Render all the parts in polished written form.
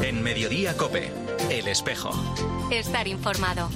En Mediodía COPE, El Espejo. Estar informado.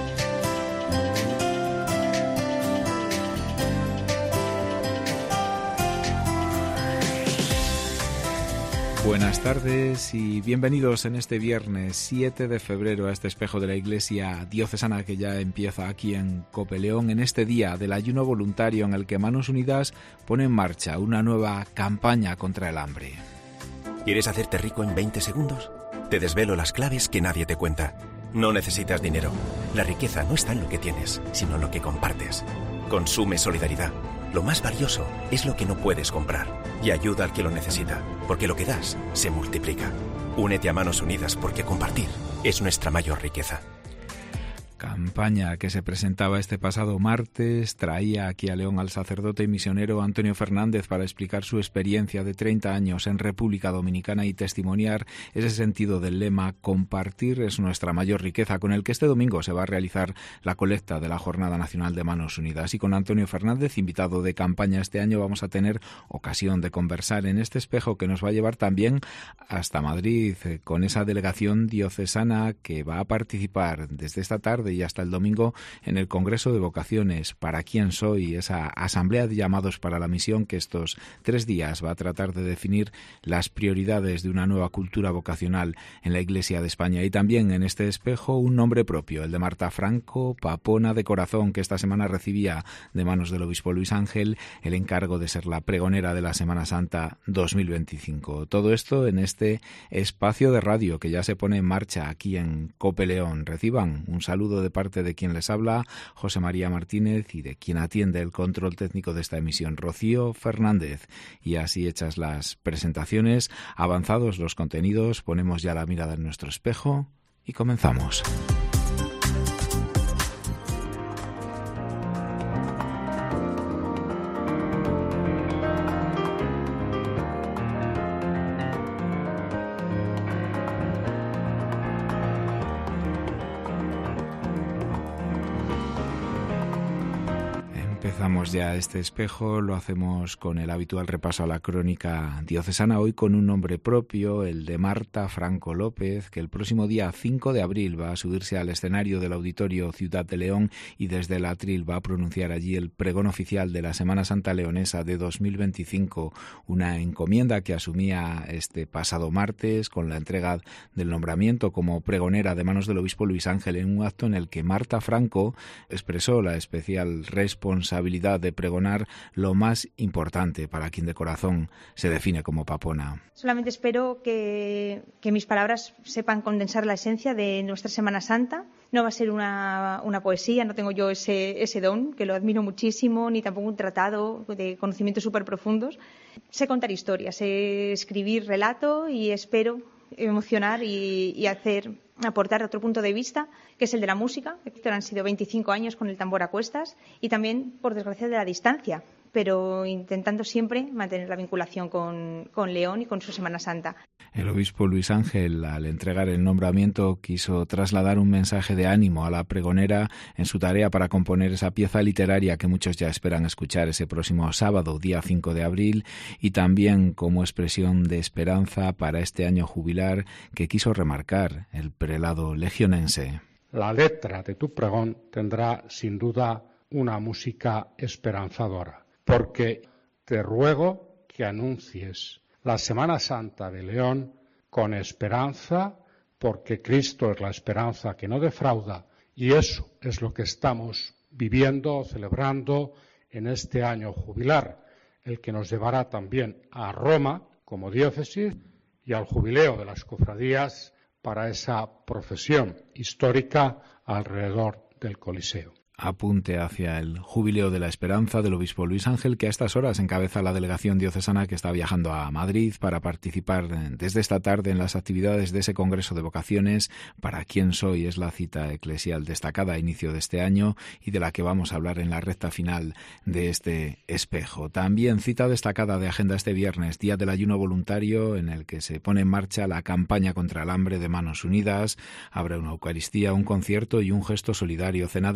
Buenas tardes y bienvenidos en este viernes 7 de febrero a este espejo de la Iglesia Diocesana que ya empieza aquí en COPE León, en este día del ayuno voluntario en el que Manos Unidas pone en marcha una nueva campaña contra el hambre. ¿Quieres hacerte rico en 20 segundos? Te desvelo las claves que nadie te cuenta. No necesitas dinero. La riqueza no está en lo que tienes, sino en lo que compartes. Consume solidaridad. Lo más valioso es lo que no puedes comprar. Y ayuda al que lo necesita, porque lo que das se multiplica. Únete a Manos Unidas porque compartir es nuestra mayor riqueza. Campaña que se presentaba este pasado martes traía aquí a León al sacerdote y misionero Antonio Fernández para explicar su experiencia de 30 años en República Dominicana y testimoniar ese sentido del lema «Compartir es nuestra mayor riqueza», con el que este domingo se va a realizar la colecta de la Jornada Nacional de Manos Unidas. Y con Antonio Fernández, invitado de campaña este año, vamos a tener ocasión de conversar en este espejo que nos va a llevar también hasta Madrid, con esa delegación diocesana que va a participar desde esta tarde y hasta el domingo en el Congreso de Vocaciones Para Quién Soy, esa asamblea de llamados para la misión que estos 3 días va a tratar de definir las prioridades de una nueva cultura vocacional en la Iglesia de España. Y también en este espejo un nombre propio, el de Marta Franco, papona de corazón, que esta semana recibía de manos del obispo Luis Ángel el encargo de ser la pregonera de la Semana Santa 2025. Todo esto en este espacio de radio que ya se pone en marcha aquí en COPE León. Reciban un saludo de parte de quien les habla, José María Martínez, y de quien atiende el control técnico de esta emisión, Rocío Fernández. Y así hechas las presentaciones, avanzados los contenidos, ponemos ya la mirada en nuestro espejo y comenzamos. Empezamos ya este espejo, lo hacemos con el habitual repaso a la crónica diocesana, hoy con un nombre propio, el de Marta Franco López, que el próximo día 5 de abril va a subirse al escenario del Auditorio Ciudad de León y desde el atril va a pronunciar allí el pregón oficial de la Semana Santa Leonesa de 2025, una encomienda que asumía este pasado martes con la entrega del nombramiento como pregonera de manos del obispo Luis Ángel, en un acto en el que Marta Franco expresó la especial responsabilidad de pregonar lo más importante para quien de corazón se define como papona. Solamente espero que mis palabras sepan condensar la esencia de nuestra Semana Santa. No va a ser una poesía, no tengo yo ese don, que lo admiro muchísimo, ni tampoco un tratado de conocimientos súper profundos. Sé contar historias, sé escribir relato y espero emocionar y aportar otro punto de vista, que es el de la música. Han sido 25 años con el tambor a cuestas y también, por desgracia, de la distancia, pero intentando siempre mantener la vinculación con León y con su Semana Santa. El obispo Luis Ángel, al entregar el nombramiento, quiso trasladar un mensaje de ánimo a la pregonera en su tarea para componer esa pieza literaria que muchos ya esperan escuchar ese próximo sábado, día 5 de abril, y también como expresión de esperanza para este año jubilar que quiso remarcar el prelado legionense. La letra de tu pregón tendrá sin duda una música esperanzadora, porque te ruego que anuncies la Semana Santa de León con esperanza, porque Cristo es la esperanza que no defrauda, y eso es lo que estamos viviendo, celebrando en este año jubilar, el que nos llevará también a Roma como diócesis y al jubileo de las cofradías para esa procesión histórica alrededor del Coliseo. Apunte hacia el Jubileo de la Esperanza del obispo Luis Ángel, que a estas horas encabeza la delegación diocesana que está viajando a Madrid para participar desde esta tarde en las actividades de ese Congreso de Vocaciones Para Quién Soy. Es la cita eclesial destacada a inicio de este año y de la que vamos a hablar en la recta final de este espejo. También cita destacada de agenda este viernes, Día del Ayuno Voluntario, en el que se pone en marcha la campaña contra el hambre de Manos Unidas. Habrá una Eucaristía, un concierto y un gesto solidario, Cena del Hambre.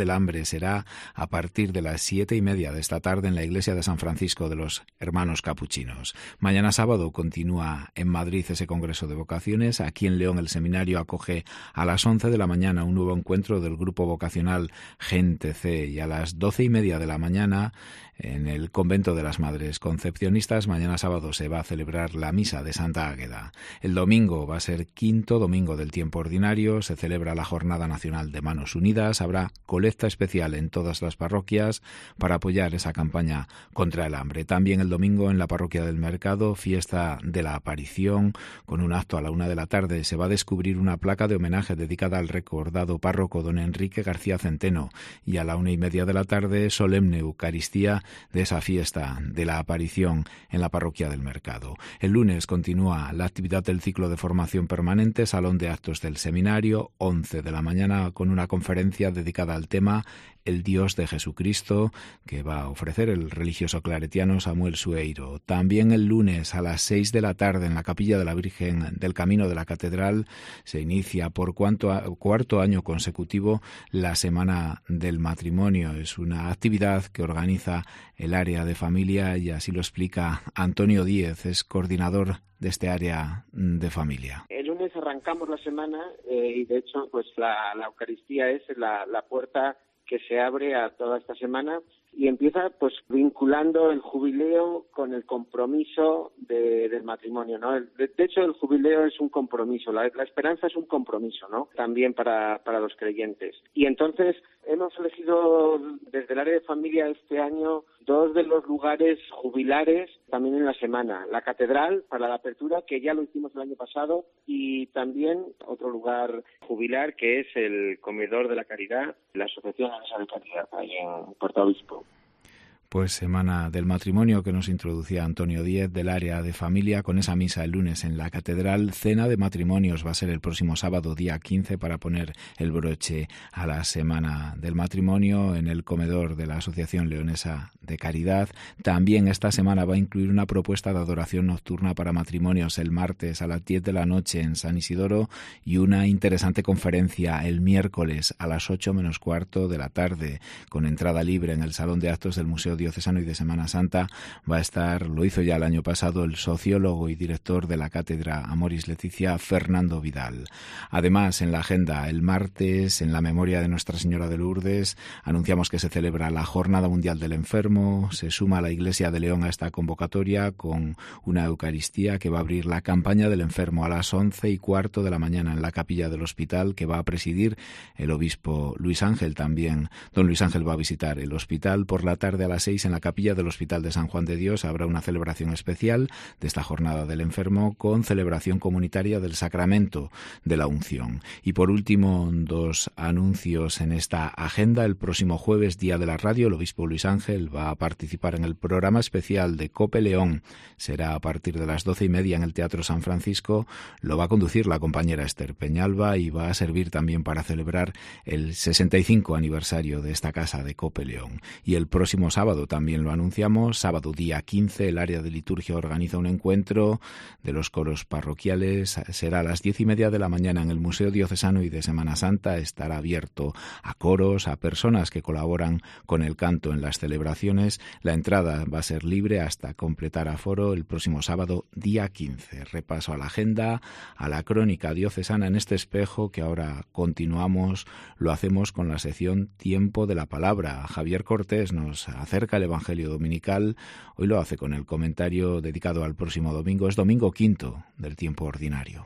será a partir de las 7:30 de esta tarde en la iglesia de San Francisco de los Hermanos Capuchinos. Mañana sábado continúa en Madrid ese congreso de vocaciones. Aquí en León el seminario acoge a las 11 de la mañana un nuevo encuentro del grupo vocacional Gente C, y a las 12:30 de la mañana en el convento de las Madres Concepcionistas, mañana sábado, se va a celebrar la misa de Santa Águeda. El domingo va a ser quinto domingo del tiempo ordinario, se celebra la Jornada Nacional de Manos Unidas, habrá colecta especial en todas las parroquias para apoyar esa campaña contra el hambre. También el domingo en la parroquia del Mercado, fiesta de la Aparición, con un acto a la 1 de la tarde. Se va a descubrir una placa de homenaje dedicada al recordado párroco don Enrique García Centeno, y a la 1:30 de la tarde, solemne Eucaristía de esa fiesta de la Aparición en la parroquia del Mercado. El lunes continúa la actividad del ciclo de formación permanente, salón de actos del seminario, 11 de la mañana, con una conferencia dedicada al tema El Dios de Jesucristo, que va a ofrecer el religioso claretiano Samuel Sueiro. También el lunes a las 6 de la tarde en la capilla de la Virgen del Camino de la Catedral se inicia por cuarto año consecutivo la Semana del Matrimonio. Es una actividad que organiza el área de familia, y así lo explica Antonio Díez, es coordinador de este área de familia. El lunes arrancamos la semana y de hecho pues la Eucaristía es la puerta que se abre a toda esta semana, y empieza pues vinculando el jubileo con el compromiso del matrimonio, ¿no? De hecho, el jubileo es un compromiso, la esperanza es un compromiso, ¿no? También para los creyentes. Y entonces hemos elegido desde el área de familia este año 2 de los lugares jubilares también en la semana. La catedral para la apertura, que ya lo hicimos el año pasado, y también otro lugar jubilar que es el Comedor de la Caridad, la Asociación de Caridad, ahí en Puerto Obispo. Pues Semana del Matrimonio que nos introducía Antonio Díez del área de familia, con esa misa el lunes en la catedral. Cena de matrimonios va a ser el próximo sábado, día 15, para poner el broche a la Semana del Matrimonio en el comedor de la Asociación Leonesa de Caridad. También esta semana va a incluir una propuesta de adoración nocturna para matrimonios el martes a las 10 de la noche en San Isidoro, y una interesante conferencia el miércoles a las 8 menos cuarto de la tarde, con entrada libre en el Salón de Actos del Museo Diocesano y de Semana Santa. Va a estar, lo hizo ya el año pasado, el sociólogo y director de la Cátedra Amoris Laetitia, Fernando Vidal. Además, en la agenda, el martes, en la memoria de Nuestra Señora de Lourdes, anunciamos que se celebra la Jornada Mundial del Enfermo. Se suma la Iglesia de León a esta convocatoria con una Eucaristía que va a abrir la campaña del enfermo a las 11:15 de la mañana en la capilla del hospital, que va a presidir el obispo Luis Ángel. También don Luis Ángel va a visitar el hospital. Por la tarde a las 6 en la capilla del Hospital de San Juan de Dios habrá una celebración especial de esta Jornada del Enfermo, con celebración comunitaria del Sacramento de la Unción. Y por último, 2 anuncios en esta agenda. El próximo jueves, Día de la Radio, el obispo Luis Ángel va a participar en el programa especial de COPE León. Será a partir de las 12:30 en el Teatro San Francisco. Lo va a conducir la compañera Esther Peñalba, y va a servir también para celebrar el 65 aniversario de esta casa de COPE León. Y el próximo sábado, también lo anunciamos, sábado día 15, el área de liturgia organiza un encuentro de los coros parroquiales. Será a las 10:30 de la mañana en el Museo Diocesano y de Semana Santa. Estará abierto a coros, a personas que colaboran con el canto en las celebraciones. La entrada va a ser libre hasta completar aforo el próximo sábado, día 15. Repaso a la agenda, a la crónica diocesana en este espejo, que ahora continuamos. Lo hacemos con la sección Tiempo de la Palabra. Javier Cortés nos acerca el Evangelio dominical. Hoy lo hace con el comentario dedicado al próximo domingo. Es domingo quinto del tiempo ordinario.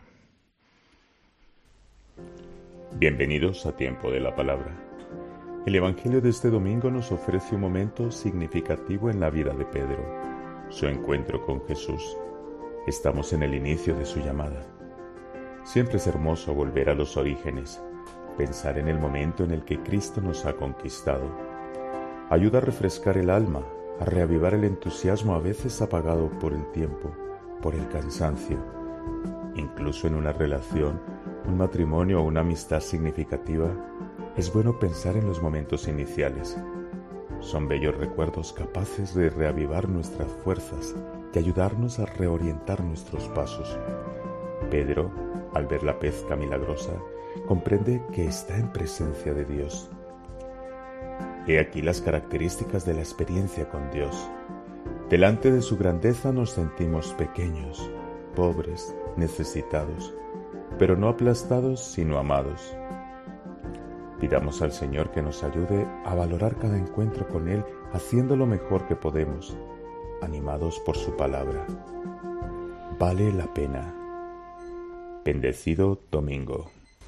Bienvenidos a Tiempo de la Palabra. El Evangelio de este domingo nos ofrece un momento significativo en la vida de Pedro, su encuentro con Jesús. Estamos en el inicio de su llamada. Siempre es hermoso volver a los orígenes, pensar en el momento en el que Cristo nos ha conquistado. Ayuda a refrescar el alma, a reavivar el entusiasmo a veces apagado por el tiempo, por el cansancio. Incluso en una relación, un matrimonio o una amistad significativa, es bueno pensar en los momentos iniciales. Son bellos recuerdos capaces de reavivar nuestras fuerzas y ayudarnos a reorientar nuestros pasos. Pedro, al ver la pesca milagrosa, comprende que está en presencia de Dios. He aquí las características de la experiencia con Dios. Delante de su grandeza nos sentimos pequeños, pobres, necesitados, pero no aplastados, sino amados. Pidamos al Señor que nos ayude a valorar cada encuentro con Él, haciendo lo mejor que podemos, animados por su palabra. Vale la pena. Bendecido domingo.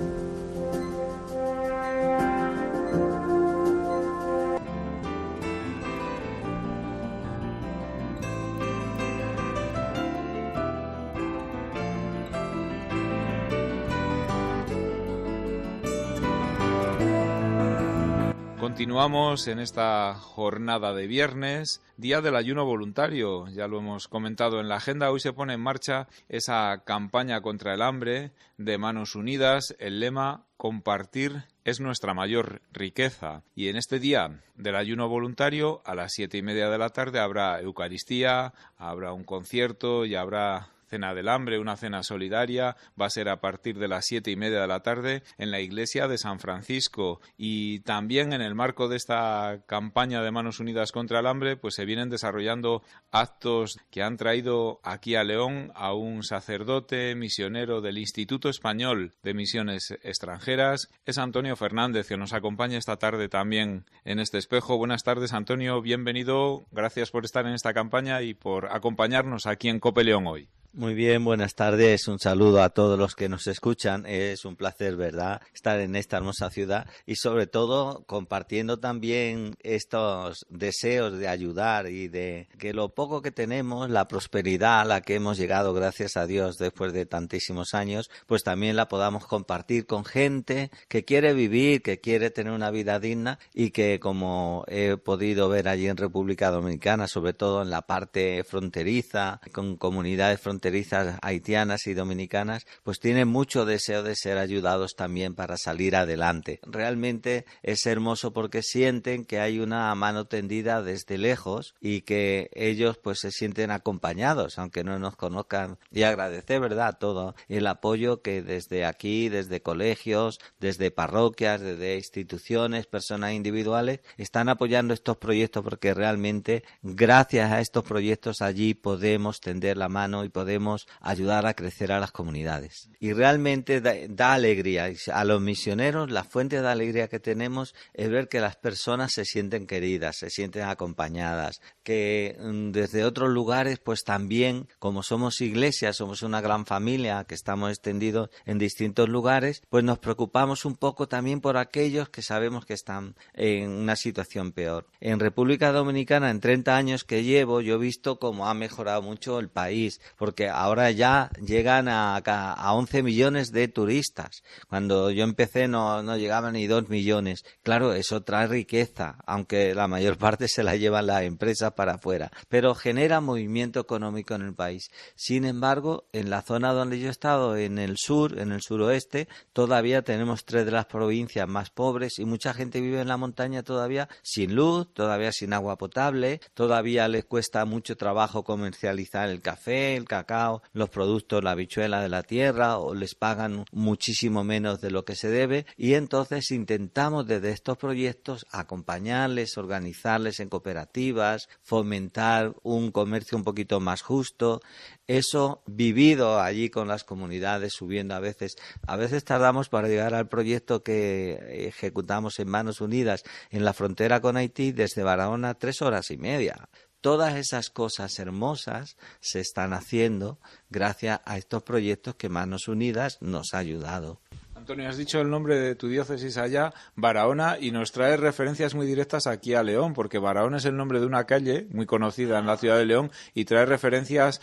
Continuamos en esta jornada de viernes, día del ayuno voluntario. Ya lo hemos comentado en la agenda. Hoy se pone en marcha esa campaña contra el hambre de Manos Unidas. El lema: compartir es nuestra mayor riqueza. Y en este día del ayuno voluntario, a las 7:30 de la tarde, habrá Eucaristía, habrá un concierto y habrá Cena del Hambre, una cena solidaria. Va a ser a partir de las 7:30 de la tarde en la iglesia de San Francisco. Y también en el marco de esta campaña de Manos Unidas contra el Hambre, pues se vienen desarrollando actos que han traído aquí a León a un sacerdote misionero del Instituto Español de Misiones Extranjeras. Es Antonio Fernández, que nos acompaña esta tarde también en este espejo. Buenas tardes, Antonio, bienvenido. Gracias por estar en esta campaña y por acompañarnos aquí en COPE León hoy. Muy bien, buenas tardes, un saludo a todos los que nos escuchan. Es un placer, ¿verdad?, estar en esta hermosa ciudad y sobre todo compartiendo también estos deseos de ayudar y de que lo poco que tenemos, la prosperidad a la que hemos llegado, gracias a Dios, después de tantísimos años, pues también la podamos compartir con gente que quiere vivir, que quiere tener una vida digna y que, como he podido ver allí en República Dominicana, sobre todo en la parte fronteriza, con comunidades fronterizas haitianas y dominicanas, pues tienen mucho deseo de ser ayudados también para salir adelante. Realmente es hermoso porque sienten que hay una mano tendida desde lejos y que ellos pues se sienten acompañados, aunque no nos conozcan, y agradecer, ¿verdad?, todo el apoyo que desde aquí, desde colegios, desde parroquias, desde instituciones, personas individuales, están apoyando estos proyectos, porque realmente gracias a estos proyectos allí podemos tender la mano y podemos ayudar a crecer a las comunidades. Y realmente da alegría. A los misioneros, la fuente de alegría que tenemos es ver que las personas se sienten queridas, se sienten acompañadas, que desde otros lugares, pues también, como somos iglesias, somos una gran familia que estamos extendidos en distintos lugares, pues nos preocupamos un poco también por aquellos que sabemos que están en una situación peor. En República Dominicana, en 30 años que llevo, yo he visto cómo ha mejorado mucho el país, porque ahora ya llegan a 11 millones de turistas. Cuando yo empecé no llegaban ni 2 millones. Claro, eso trae riqueza, aunque la mayor parte se la llevan las empresas para afuera, pero genera movimiento económico en el país. Sin embargo, en la zona donde yo he estado, en el sur, en el suroeste, todavía tenemos 3 de las provincias más pobres y mucha gente vive en la montaña todavía sin luz, todavía sin agua potable, todavía les cuesta mucho trabajo comercializar el café, el cacao, los productos, la habichuela de la tierra, o les pagan muchísimo menos de lo que se debe, y entonces intentamos desde estos proyectos acompañarles, organizarles en cooperativas, fomentar un comercio un poquito más justo. Eso vivido allí con las comunidades, subiendo a veces tardamos para llegar al proyecto que ejecutamos en Manos Unidas en la frontera con Haití, desde Barahona 3 horas y media. Todas esas cosas hermosas se están haciendo gracias a estos proyectos que Manos Unidas nos ha ayudado. Antonio, has dicho el nombre de tu diócesis allá, Barahona, y nos trae referencias muy directas aquí a León, porque Barahona es el nombre de una calle muy conocida en la ciudad de León y trae referencias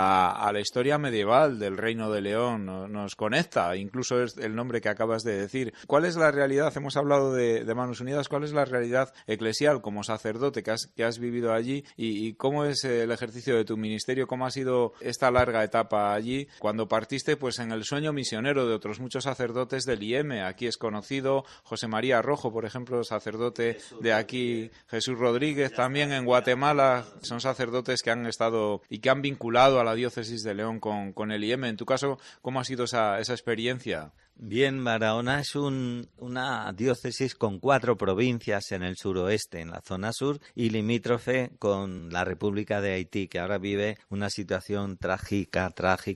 a la historia medieval del Reino de León. Nos conecta, incluso es el nombre que acabas de decir. ¿Cuál es la realidad? Hemos hablado de Manos Unidas. ¿Cuál es la realidad eclesial como sacerdote que has vivido allí y cómo es el ejercicio de tu ministerio? ¿Cómo ha sido esta larga etapa allí cuando partiste pues en el sueño misionero de otros muchos sacerdotes del IEM? Aquí es conocido José María Rojo, por ejemplo, sacerdote de aquí, Jesús Rodríguez, también en Guatemala, son sacerdotes que han estado y que han vinculado a la diócesis de León con el IEM. En tu caso, ¿cómo ha sido esa experiencia? Bien, Barahona es una diócesis con 4 provincias en el suroeste, en la zona sur, y limítrofe con la República de Haití, que ahora vive una situación trágica,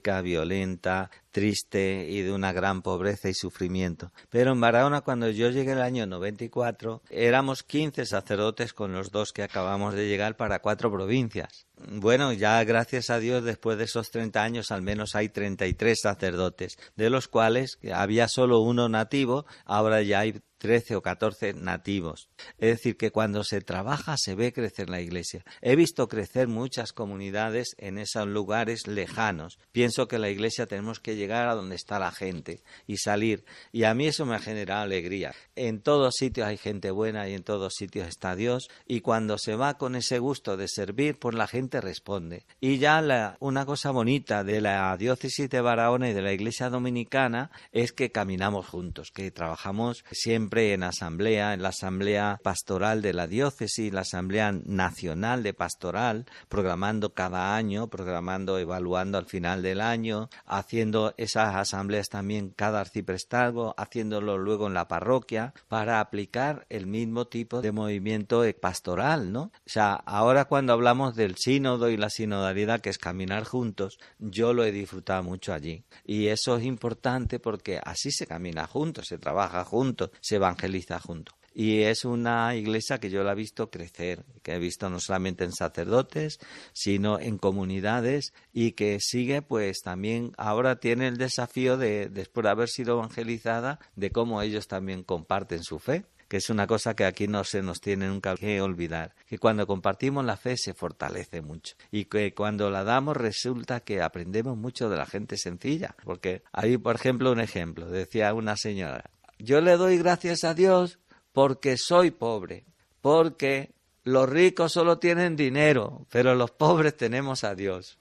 violenta, triste y de una gran pobreza y sufrimiento. Pero en Barahona, cuando yo llegué el año 94, éramos 15 sacerdotes con los 2 que acabamos de llegar para 4 provincias. Bueno, ya gracias a Dios, después de esos 30 años, al menos hay 33 sacerdotes, de los cuales había solo 1 nativo, ahora ya hay 13 o 14 nativos. Es decir, que cuando se trabaja se ve crecer la Iglesia. He visto crecer muchas comunidades en esos lugares lejanos. Pienso que la Iglesia tenemos que llegar a donde está la gente y salir. Y a mí eso me ha generado alegría. En todos sitios hay gente buena y en todos sitios está Dios. Y cuando se va con ese gusto de servir, pues la gente responde. Y ya una cosa bonita de la diócesis de Barahona y de la Iglesia dominicana es que caminamos juntos, que trabajamos siempre en asamblea, en la asamblea pastoral de la diócesis, la asamblea nacional de pastoral, programando cada año, evaluando al final del año, haciendo esas asambleas también cada arciprestazgo, haciéndolo luego en la parroquia, para aplicar el mismo tipo de movimiento pastoral, ¿no? O sea, ahora cuando hablamos del sínodo y la sinodalidad, que es caminar juntos, yo lo he disfrutado mucho allí. Y eso es importante porque así se camina juntos, se trabaja juntos, se evangeliza junto. Y es una iglesia que yo la he visto crecer, que he visto no solamente en sacerdotes, sino en comunidades, y que sigue, pues también ahora tiene el desafío de, después de haber sido evangelizada, de cómo ellos también comparten su fe, que es una cosa que aquí no se nos tiene nunca que olvidar, que cuando compartimos la fe se fortalece mucho, y que cuando la damos resulta que aprendemos mucho de la gente sencilla, porque hay, por ejemplo, un ejemplo, decía una señora: yo le doy gracias a Dios porque soy pobre, porque los ricos solo tienen dinero, pero los pobres tenemos a Dios.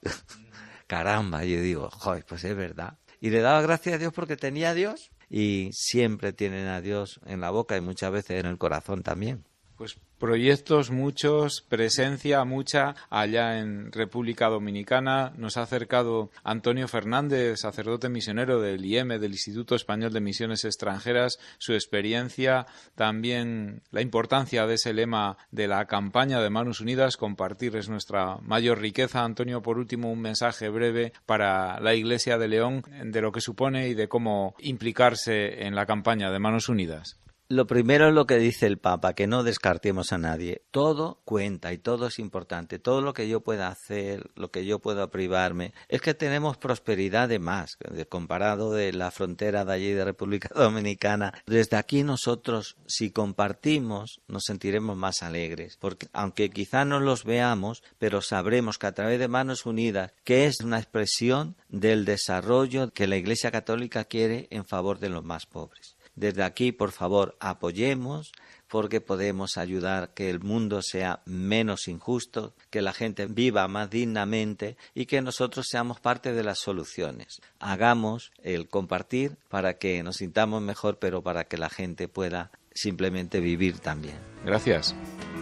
Caramba, yo digo, joder, pues es verdad. Y le daba gracias a Dios porque tenía a Dios, y siempre tienen a Dios en la boca y muchas veces en el corazón también. Pues proyectos muchos, presencia mucha allá en República Dominicana. Nos ha acercado Antonio Fernández, sacerdote misionero del IEME, del Instituto Español de Misiones Extranjeras, su experiencia, también la importancia de ese lema de la campaña de Manos Unidas. Compartir es nuestra mayor riqueza. Antonio, por último, un mensaje breve para la Iglesia de León de lo que supone y de cómo implicarse en la campaña de Manos Unidas. Lo primero es lo que dice el Papa, que no descartemos a nadie. Todo cuenta y todo es importante. Todo lo que yo pueda hacer, lo que yo pueda privarme, es que tenemos prosperidad de más, comparado de la frontera de allí de República Dominicana. Desde aquí nosotros, si compartimos, nos sentiremos más alegres, porque aunque quizá no los veamos, pero sabremos que a través de Manos Unidas, que es una expresión del desarrollo que la Iglesia Católica quiere en favor de los más pobres. Desde aquí, por favor, apoyemos, porque podemos ayudar a que el mundo sea menos injusto, que la gente viva más dignamente y que nosotros seamos parte de las soluciones. Hagamos el compartir para que nos sintamos mejor, pero para que la gente pueda simplemente vivir también. Gracias.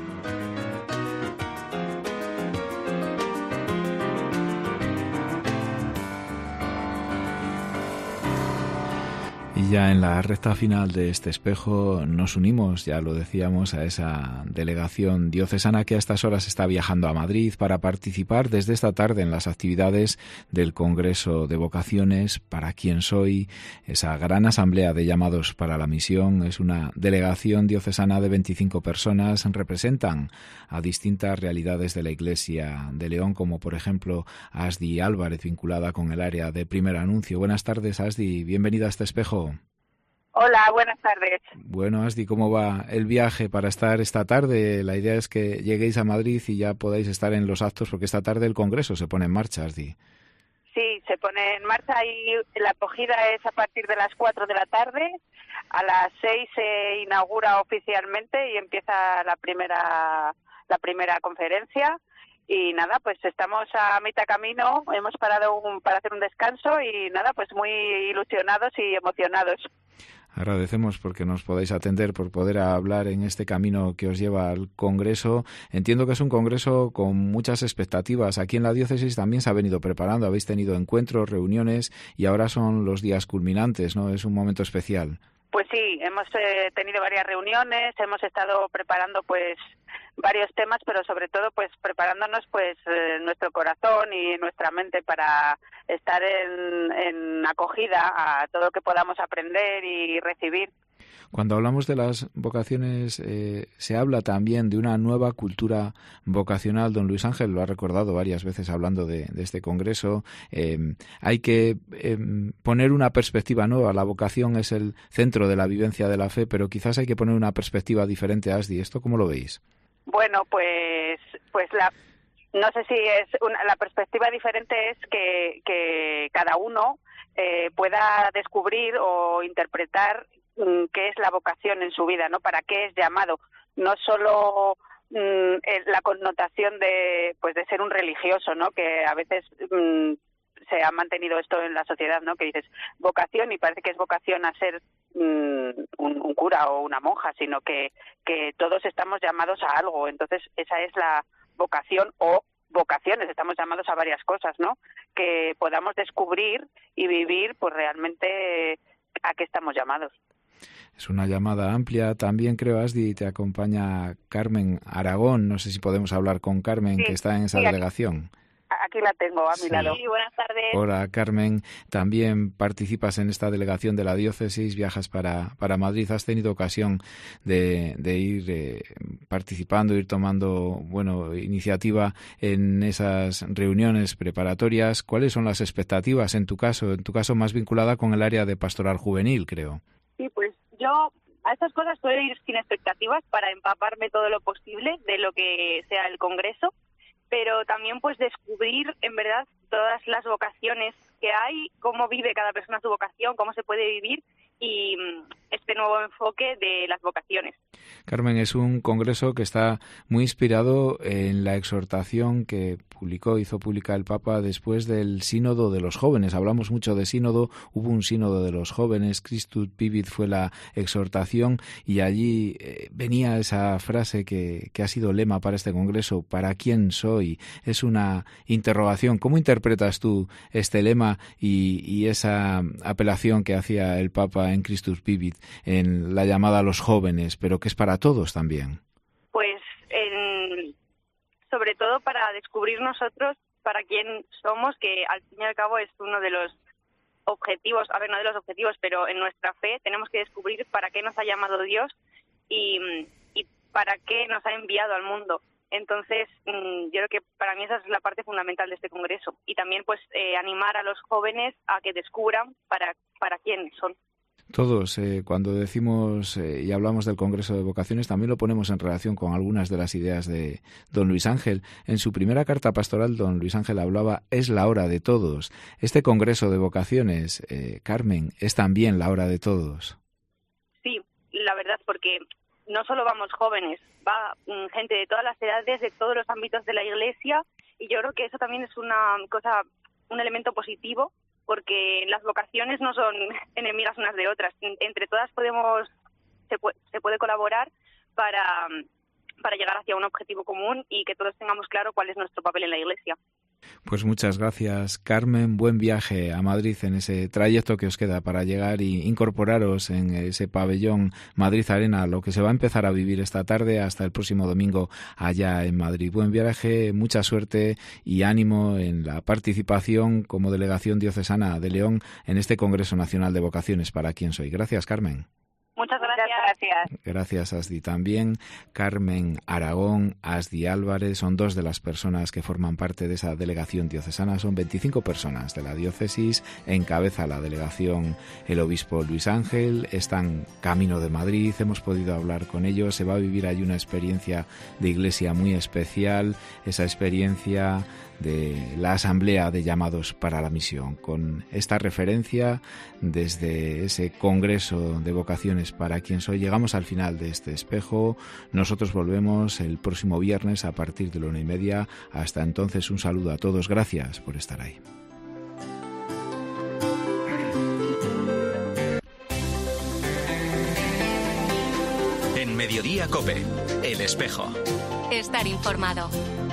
Y ya en la recta final de este espejo nos unimos, ya lo decíamos, a esa delegación diocesana que a estas horas está viajando a Madrid para participar desde esta tarde en las actividades del Congreso de Vocaciones Para Quien Soy, esa gran asamblea de llamados para la misión. Es una delegación diocesana de 25 personas, representan a distintas realidades de la Iglesia de León, como por ejemplo Asdi Álvarez, vinculada con el área de primer anuncio. Buenas tardes, Asdi, bienvenida a este espejo. Hola, buenas tardes. Bueno, Asdi, ¿cómo va el viaje para estar esta tarde? La idea es que lleguéis a Madrid y ya podáis estar en los actos, porque esta tarde el Congreso se pone en marcha, Asdi. Sí, se pone en marcha y la acogida es a partir de las 4 de la tarde. A las 6 se inaugura oficialmente y empieza la primera conferencia. Y nada, pues estamos a mitad camino, hemos parado para hacer un descanso y nada, pues muy ilusionados y emocionados. Agradecemos porque nos podáis atender, por poder hablar en este camino que os lleva al Congreso. Entiendo que es un Congreso con muchas expectativas. Aquí en la diócesis también se ha venido preparando, habéis tenido encuentros, reuniones y ahora son los días culminantes, ¿no? Es un momento especial. Pues sí, hemos tenido varias reuniones, hemos estado preparando pues varios temas, pero sobre todo pues preparándonos pues nuestro corazón y nuestra mente para estar en acogida a todo lo que podamos aprender y recibir. Cuando hablamos de las vocaciones, se habla también de una nueva cultura vocacional. Don Luis Ángel lo ha recordado varias veces hablando de este congreso. Hay que poner una perspectiva nueva. La vocación es el centro de la vivencia de la fe, pero quizás hay que poner una perspectiva diferente. Asdi, ¿esto cómo lo veis? Bueno, pues no sé si es la perspectiva diferente es que cada uno pueda descubrir o interpretar qué es la vocación en su vida, ¿no? Para qué es llamado, no solo la connotación de ser un religioso, ¿no? Que a veces se ha mantenido esto en la sociedad, ¿no? Que dices vocación y parece que es vocación a ser un cura o una monja, sino que todos estamos llamados a algo. Entonces esa es la vocación o vocaciones, estamos llamados a varias cosas, ¿no? Que podamos descubrir y vivir pues realmente a qué estamos llamados. Es una llamada amplia. También creo, Asdi, te acompaña Carmen Aragón. No sé si podemos hablar con Carmen, que está en esa delegación. Aquí la tengo a mi lado. Sí, buenas tardes. Hola, Carmen. También participas en esta delegación de la diócesis, viajas para Madrid. Has tenido ocasión de ir participando, ir tomando iniciativa en esas reuniones preparatorias. ¿Cuáles son las expectativas en tu caso más vinculada con el área de pastoral juvenil, creo? Sí, pues yo a estas cosas suelo ir sin expectativas para empaparme todo lo posible de lo que sea el Congreso, pero también pues descubrir en verdad todas las vocaciones que hay, cómo vive cada persona su vocación, cómo se puede vivir y este nuevo enfoque de las vocaciones. Carmen, es un congreso que está muy inspirado en la exhortación que hizo pública el Papa después del sínodo de los jóvenes. Hablamos mucho de sínodo, hubo un sínodo de los jóvenes, Christus Vivit fue la exhortación y allí venía esa frase que ha sido lema para este congreso, ¿para quién soy? Es una interrogación. ¿Cómo interpretas tú este lema y esa apelación que hacía el Papa en Christus Vivit, en la llamada a los jóvenes, pero que es para todos también? Pues sobre todo para descubrir nosotros para quién somos, que al fin y al cabo es uno de los objetivos, no de los objetivos, pero en nuestra fe tenemos que descubrir para qué nos ha llamado Dios y para qué nos ha enviado al mundo. Entonces, yo creo que para mí esa es la parte fundamental de este congreso. Y también pues animar a los jóvenes a que descubran para quién son. Todos, cuando decimos y hablamos del Congreso de Vocaciones, también lo ponemos en relación con algunas de las ideas de don Luis Ángel. En su primera carta pastoral, don Luis Ángel hablaba, es la hora de todos. Este Congreso de Vocaciones, Carmen, es también la hora de todos. Sí, la verdad, porque no solo vamos jóvenes, va gente de todas las edades, de todos los ámbitos de la Iglesia, y yo creo que eso también es un elemento positivo, porque las vocaciones no son enemigas unas de otras. Entre todas se puede colaborar para llegar hacia un objetivo común y que todos tengamos claro cuál es nuestro papel en la Iglesia. Pues muchas gracias, Carmen. Buen viaje a Madrid en ese trayecto que os queda para llegar y incorporaros en ese pabellón Madrid Arena, lo que se va a empezar a vivir esta tarde hasta el próximo domingo allá en Madrid. Buen viaje, mucha suerte y ánimo en la participación como delegación diocesana de León en este Congreso Nacional de Vocaciones para quién soy. Gracias, Carmen. Muchas gracias. Gracias, Asdi. También Carmen Aragón, Asdi Álvarez, son dos de las personas que forman parte de esa delegación diocesana. Son 25 personas de la diócesis. Encabeza la delegación el obispo Luis Ángel. Están camino de Madrid. Hemos podido hablar con ellos. Se va a vivir ahí una experiencia de iglesia muy especial. Esa experiencia de la Asamblea de Llamados para la Misión, con esta referencia desde ese Congreso de Vocaciones para quien soy. Llegamos al final de este espejo. Nosotros volvemos el próximo viernes a partir de la 1:30. Hasta entonces, un saludo a todos. Gracias por estar ahí. Mediodía Cope, El Espejo. Estar informado.